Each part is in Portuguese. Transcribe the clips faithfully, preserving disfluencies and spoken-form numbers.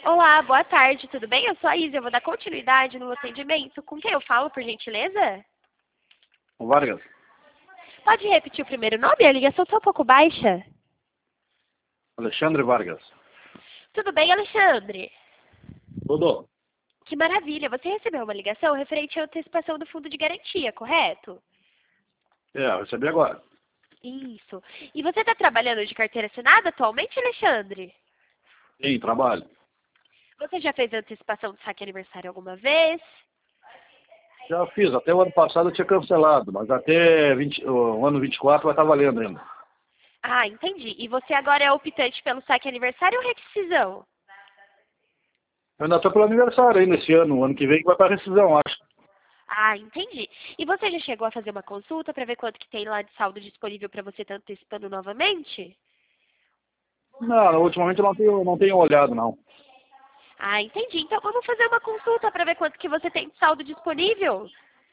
Olá, boa tarde, tudo bem? Eu sou a Isa, eu vou dar continuidade no atendimento. Com quem eu falo, por gentileza? O Vargas. Pode repetir o primeiro nome? A ligação está um pouco baixa. Alexandre Vargas. Tudo bem, Alexandre? Tudo? Que maravilha, você recebeu uma ligação referente à antecipação do fundo de garantia, correto? É, eu recebi agora. Isso. E você está trabalhando de carteira assinada atualmente, Alexandre? Sim, trabalho. Você já fez antecipação de saque aniversário alguma vez? Já fiz, até o ano passado eu tinha cancelado, mas até vinte, o ano vinte e quatro vai estar valendo ainda. Ah, entendi. E você agora é optante pelo saque aniversário ou rescisão? Eu ainda estou pelo aniversário ainda esse ano, o ano que vem que vai para rescisão, acho. Ah, entendi. E você já chegou a fazer uma consulta para ver quanto que tem lá de saldo disponível para você estar antecipando novamente? Não, ultimamente eu não tenho, não tenho olhado, não. Ah, entendi. Então vamos fazer uma consulta para ver quanto que você tem de saldo disponível.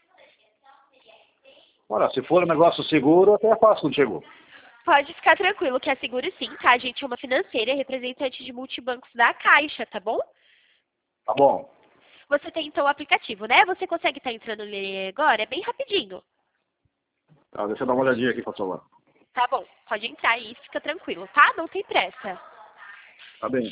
Olha, se for um negócio seguro, até é fácil contigo. Pode ficar tranquilo que é seguro sim, tá? A gente é uma financeira, representante de multibancos da Caixa, tá bom? Tá bom. Você tem então o aplicativo, né? Você consegue estar entrando nele agora? É bem rapidinho. Tá, deixa eu dar uma olhadinha aqui, por favor. Tá bom, pode entrar aí, fica tranquilo, tá? Não tem pressa. Tá bem.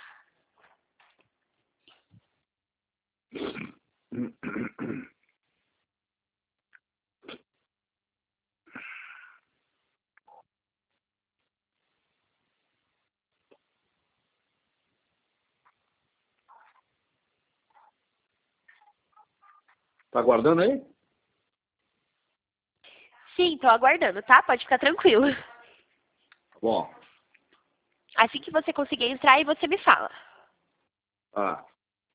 Tá aguardando aí? Sim, tô aguardando, tá? Pode ficar tranquilo. Tá bom. Assim que você conseguir entrar, aí você me fala. Tá.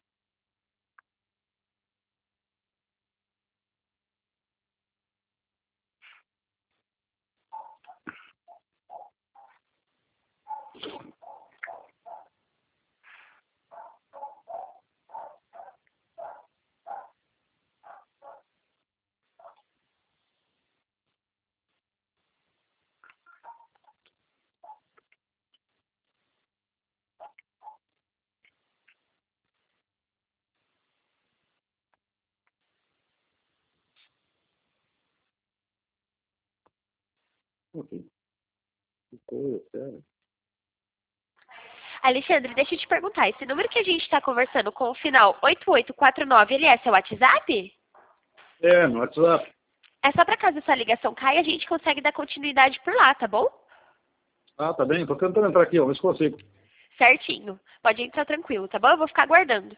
Ok. Que coisa, sério. Alexandre, deixa eu te perguntar, esse número que a gente está conversando com o final oito oito quatro nove, ele é seu WhatsApp? É, no WhatsApp. É só para caso essa ligação caia, a gente consegue dar continuidade por lá, tá bom? Ah, tá bem. Tô tentando entrar aqui, ó, ver se consigo. Certinho. Pode entrar tranquilo, tá bom? Eu vou ficar aguardando.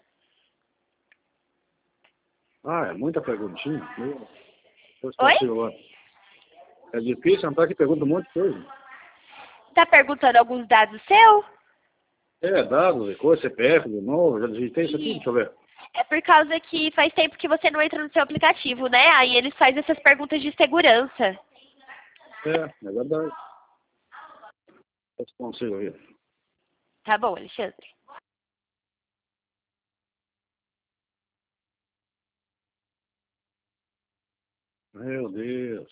Ah, é muita perguntinha. Meu, eu Oi? consigo agora. É difícil entrar aqui, pergunta um monte de coisa. Tá perguntando alguns dados seu? É, dados, coisa, C P F, de novo, já digitei isso aqui, deixa eu ver. É por causa que faz tempo que você não entra no seu aplicativo, né? Aí eles fazem essas perguntas de segurança. É, é verdade. Eu consigo ver. Tá bom, Alexandre. Meu Deus.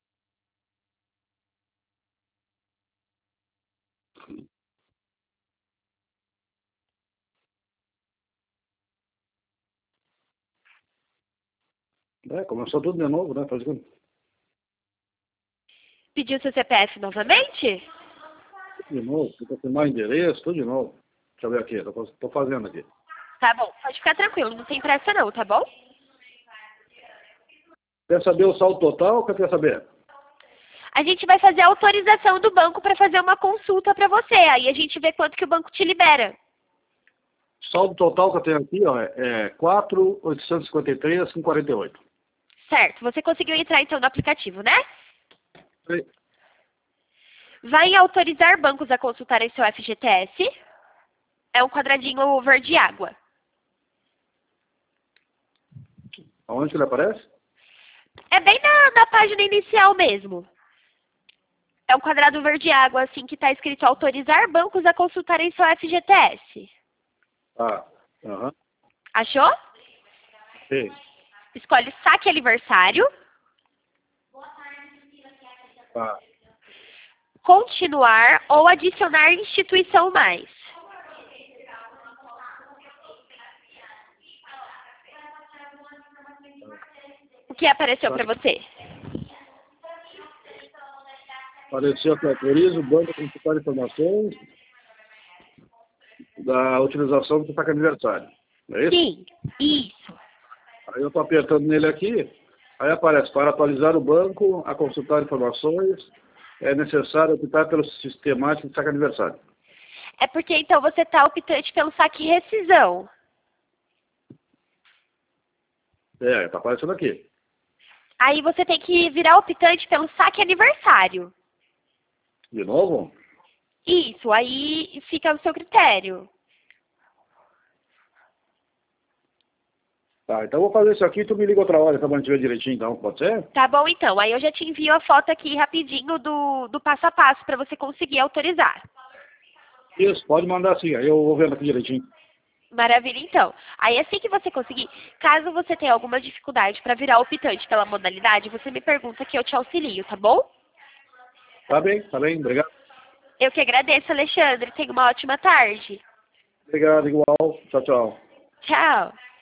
É, começou tudo de novo, né? Fazendo Pediu seu C P F novamente? tudo de novo, tem que confirmar endereço, tudo de novo. Deixa eu ver aqui, tô, tô fazendo aqui. Tá bom, pode ficar tranquilo, não tem pressa não, tá bom? Quer saber o saldo total ou quer saber? A gente vai fazer a autorização do banco para fazer uma consulta para você. Aí a gente vê quanto que o banco te libera. Saldo total que eu tenho aqui, ó, é quatro mil oitocentos e cinquenta e três vírgula quarenta e oito. Certo, você conseguiu entrar então no aplicativo, né? Sim. Vai em autorizar bancos a consultarem seu F G T S. É um quadradinho verde água. Aonde que ele aparece? É bem na, na página inicial mesmo. É um quadrado verde água, assim, que está escrito autorizar bancos a consultarem seu F G T S. Ah, aham. Achou? Sim. Escolhe saque aniversário. Ah, Continuar ou adicionar instituição mais. que apareceu para você? Apareceu que autoriza o banco a consultar informações da utilização do saque aniversário. Não é isso? Sim, isso. Aí eu estou apertando nele aqui, aí aparece, para atualizar o banco, a consultar informações, é necessário optar pelo sistemático de saque aniversário. É porque então você está optante pelo saque e rescisão. É, está aparecendo aqui. Aí você tem que virar optante pelo saque aniversário. De novo? Isso, aí fica no seu critério. Tá, então eu vou fazer isso aqui e tu me liga outra hora, para manter direitinho, então, pode ser? Tá bom, então. Aí eu já te envio a foto aqui rapidinho do, do passo a passo para você conseguir autorizar. Isso, pode mandar sim, aí eu vou vendo aqui direitinho. Maravilha, então. Aí assim que você conseguir, caso você tenha alguma dificuldade para virar optante pela modalidade, você me pergunta que eu te auxilio, tá bom? Tá bem, tá bem, obrigado. Eu que agradeço, Alexandre. Tenha uma ótima tarde. Obrigado, igual. Tchau, tchau. Tchau.